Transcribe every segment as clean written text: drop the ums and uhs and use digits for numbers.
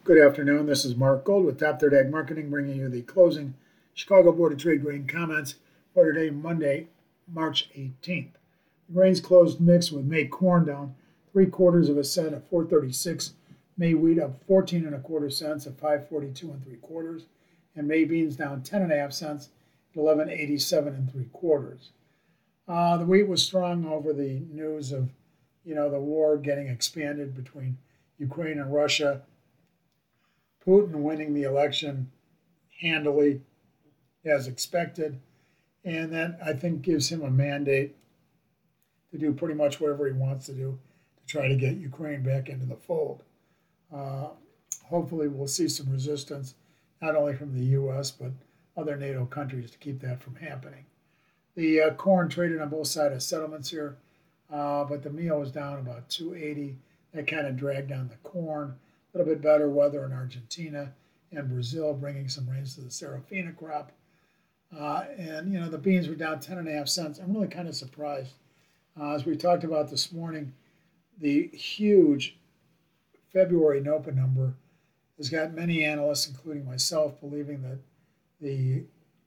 Good afternoon. This is Mark Gold with Top Third Ag Marketing, bringing you the closing Chicago Board of Trade grain comments for today, Monday, March 18th. The grains closed mixed with May corn down 3/4 of a cent at 4.36, May wheat up 14 and a quarter cents at 5.42 and 3/4, and May beans down 10 and a half cents at 11.87 and 3/4. The wheat was strong over the news of, the war getting expanded between Ukraine and Russia. Putin winning the election handily as expected, and that I think gives him a mandate to do pretty much whatever he wants to do to try to get Ukraine back into the fold. Uh, Hopefully, we'll see some resistance, not only from the U.S., but other NATO countries to keep that from happening. The corn traded on both sides of settlements here, but the meal was down about 280. That kind of dragged down the corn. A little bit better weather in Argentina and Brazil, bringing some rains to the Serafina crop. And the beans were down 10 and a half cents. I'm really kind of surprised. As we talked about this morning, the huge February NOPA number has got many analysts, including myself, believing that the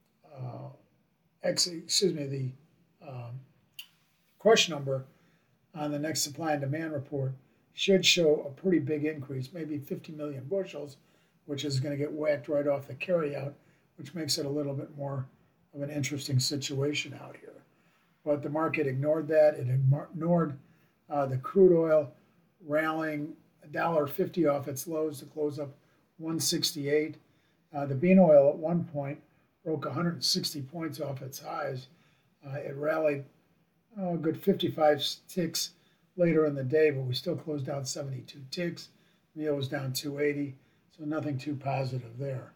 the crush number on the next supply and demand report should show a pretty big increase, maybe 50 million bushels, which is going to get whacked right off the carryout, which makes it a little bit more of an interesting situation out here. But the market ignored that. It ignored the crude oil rallying $1.50 off its lows to close up 168. The bean oil at one point broke 160 points off its highs. It rallied a good 55 ticks later in the day, but we still closed down 72 ticks. Meal was down 280, so nothing too positive there.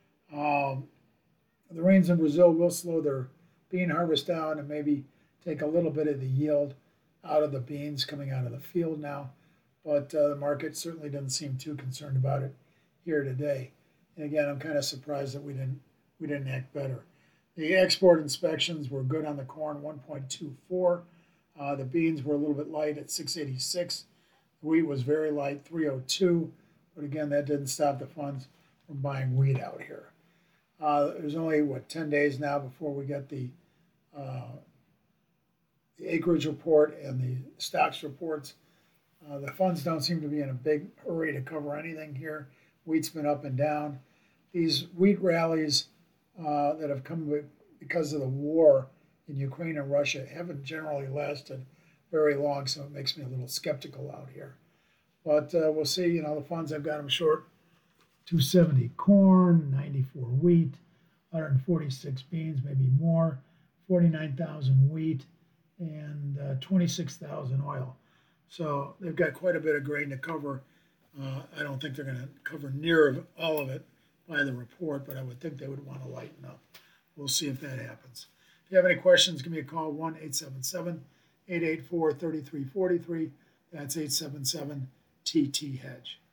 The rains in Brazil will slow their bean harvest down and maybe take a little bit of the yield out of the beans coming out of the field now, but the market certainly doesn't seem too concerned about it here today. And again, I'm kind of surprised that we didn't act better. The export inspections were good on the corn, 1.24. The beans were a little bit light at 686. The wheat was very light, 302. But again, that didn't stop the funds from buying wheat out here. There's only, 10 days now before we get the acreage report and the stocks reports. The funds don't seem to be in a big hurry to cover anything here. Wheat's been up and down. These wheat rallies that have come because of the war in Ukraine and Russia haven't generally lasted very long, so it makes me a little skeptical out here. But we'll see. The funds, I've got them short 270 corn, 94 wheat, 146 beans, maybe more, 49,000 wheat, and 26,000 oil. So they've got quite a bit of grain to cover. I don't think they're going to cover near all of it by the report, but I would think they would want to lighten up. We'll see if that happens. If you have any questions, give me a call, 1-877-884-3343. That's 877-TT-HEDGE.